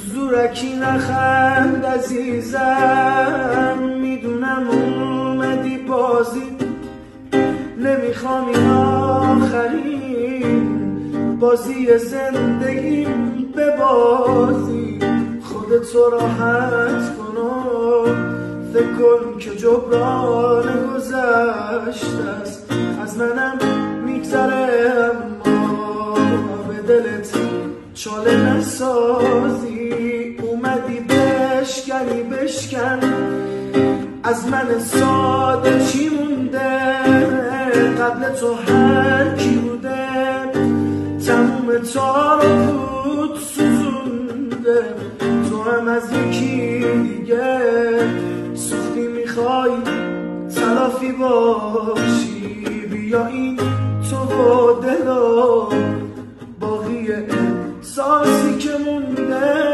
زورکی نخند عزیزم، میدونم اومدی بازی، نمیخوام این آخرین بازی زندگیم به بازی. خودتو راحت کن و فکر کن که جبران گذشته است، از منم میگذره اما به دلت چاله نسازی. اومدی بشکنی بشکن، از من ساده چی مونده؟ قبل تو هر کی بوده تموم تار و پود سوزونده، تو هم از یکی دیگه سوختی میخوای تلافی باشی. بیا این تو و دل و باقی احساسی که مونده